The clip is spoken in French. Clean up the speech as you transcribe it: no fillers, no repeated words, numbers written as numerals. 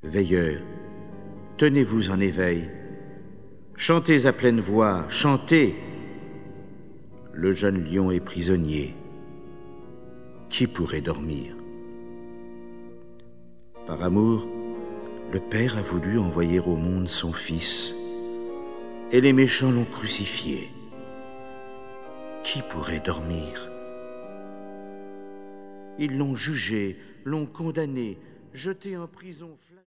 Veilleurs, tenez-vous en éveil. Chantez à pleine voix, chantez. Le jeune lion est prisonnier. Qui pourrait dormir? Par amour, le Père a voulu envoyer au monde son Fils, et les méchants l'ont crucifié. Qui pourrait dormir? Ils l'ont jugé, l'ont condamné, jeté en prison.